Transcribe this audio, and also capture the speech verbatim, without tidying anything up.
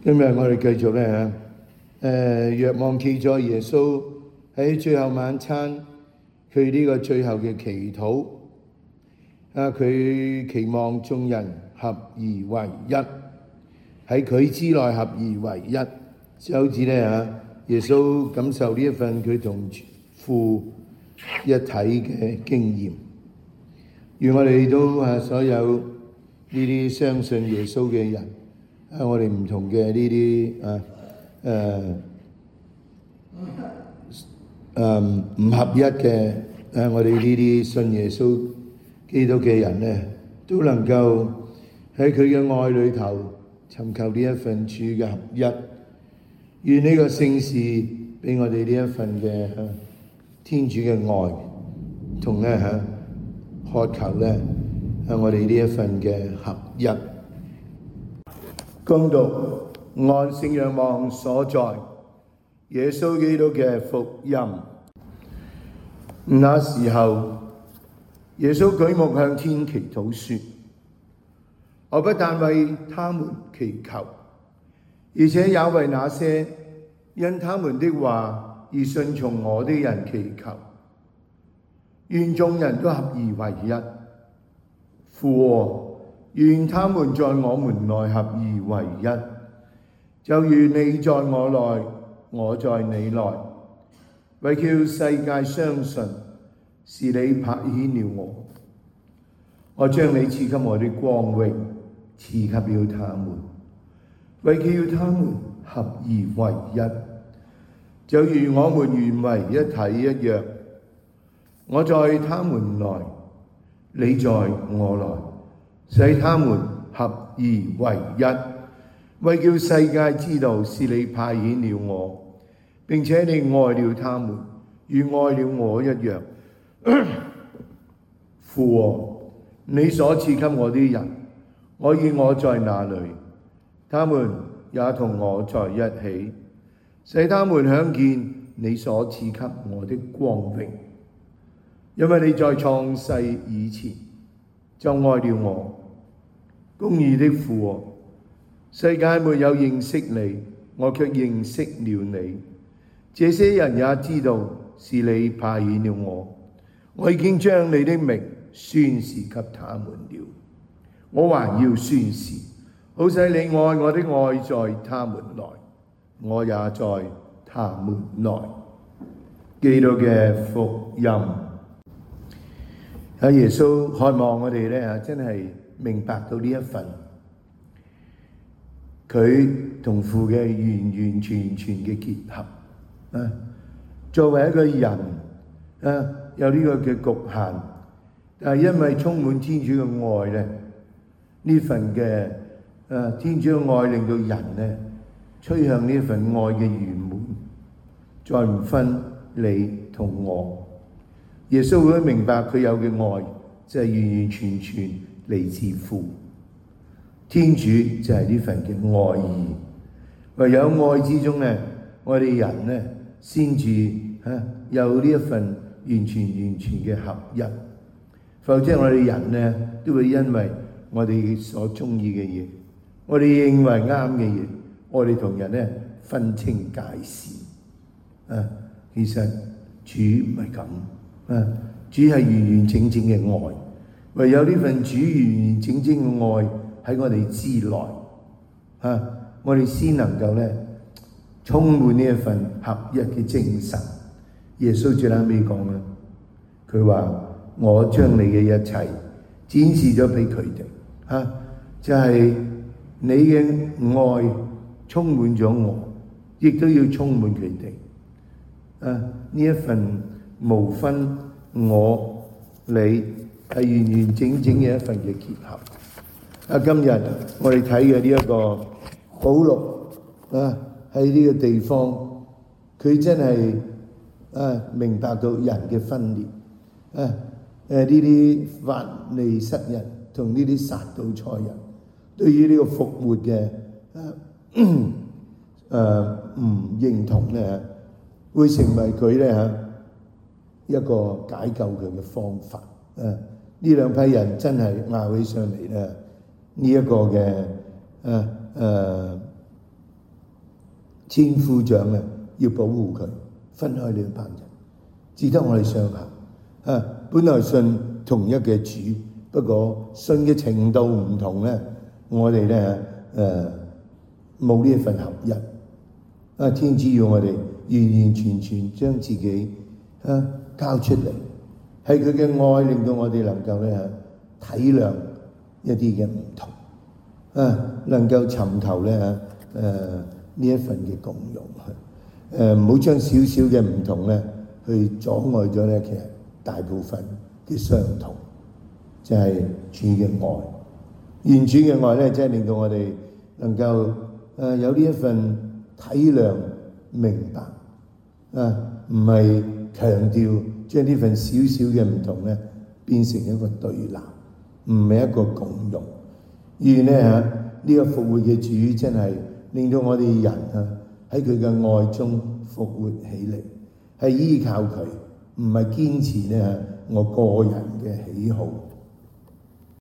今日我哋繼續咧嚇，誒若望記咗耶穌喺最後晚餐，佢呢個最後嘅祈禱，啊佢期望眾人合而為一，喺佢之內合而為一，就好似咧嚇耶穌感受呢一份佢同父一體嘅經驗。願我哋都啊所有呢啲相信耶穌嘅人。啊！我哋唔同嘅呢啲啊誒誒唔合一嘅啊，我哋呢啲信耶穌基督嘅人咧，都能夠喺佢嘅愛裏頭尋求呢一份主嘅合一。願呢個聖事俾我哋呢一份嘅天主嘅愛，同咧嚇渴求咧啊我哋呢一份嘅合一。恭讀按聖若望所在耶穌基督嘅福音。那時候，耶穌舉目向天祈禱說：我不但為他們祈求，而且也為那些因他們的話而信從我的人祈求。願眾人都合而為一。父啊，願他們在我們內合而為一，就如你在我內，我在你內，為叫世界相信是你派遣了我。我將你賜給我的光榮賜給了他們，為叫他們合而為一，就如我們原為一體一樣。我在他們內，你在我內，使他們合而為一，為叫世界知道是你派遣了我，並且你愛了他們，如愛了我一樣。父啊，你所賜給我的人，我與我在那裏，他們也同我在一起，使他們享見你所賜給我的光榮。因為你在創世以前就愛了我。公義的父啊，世界沒有認識你，我卻認識了你。這些人也知道是你派遣了我。我已經將你的名宣示給他們了。我還要宣示，好使你愛我的愛在他們內，我也在他們內。基督嘅福音。阿耶穌渴望我哋咧，真係明白到呢一份佢同父嘅完完全全嘅結合啊！作為一個人啊，有呢個嘅局限，但係因為充滿天主嘅愛咧，呢份嘅啊天主嘅愛令到人咧趨向呢份愛嘅圓滿，再唔分你同我。耶穌會明白佢有嘅愛就係完完全全嚟自父，天主就係呢份嘅愛意。唯有愛之中咧，我哋人咧先至嚇有呢一份完全完全嘅合一。否則我哋人咧都會因為我哋所中意嘅嘢，我哋認為啱嘅嘢，我哋同人咧分清界線。啊，其實主唔係咁。啊！主係完完整整嘅愛，唯有呢份主完完整整嘅愛喺我哋之內，啊！我哋先能夠咧充滿呢一份合一嘅精神。耶穌最後尾講啦，佢話：我將你嘅一切展示咗俾佢哋，啊！就係、是、你嘅愛充滿咗我，亦都要充滿佢哋。啊！呢一份。無分我你係完完整整嘅一份嘅結合。啊，今日我哋睇嘅呢一個保祿啊，喺呢個地方，佢真係啊明白到人嘅分裂啊，誒呢啲法利塞人同呢啲撒杜塞人對於呢個復活嘅誒誒唔認同咧，會成為佢咧嚇一個解救佢嘅方法。誒呢兩批人真係拗起上嚟咧，呢一個嘅誒誒千夫長咧要保護佢，分開兩班人，只得我哋上下啊。本來信同一嘅主，不過信嘅程度唔同咧，我哋咧誒冇呢一份合一啊。天主要我哋完完全全將自己啊交出嚟，係佢嘅愛令到我哋能夠咧體諒一啲嘅唔同啊，能夠尋求咧誒呢一份嘅共融，誒唔好將少少嘅唔同咧去阻礙咗咧，其實大部分嘅相同，就係主嘅愛。願主嘅愛咧，即係令到我哋能夠誒有呢一份體諒明白啊，唔係強調將呢份少少嘅唔同咧變成一個對立，唔係一個共融。願咧嚇呢個復活嘅主真係令到我哋人啊喺佢嘅愛中復活起嚟，係依靠佢，唔係堅持咧我個人嘅喜好。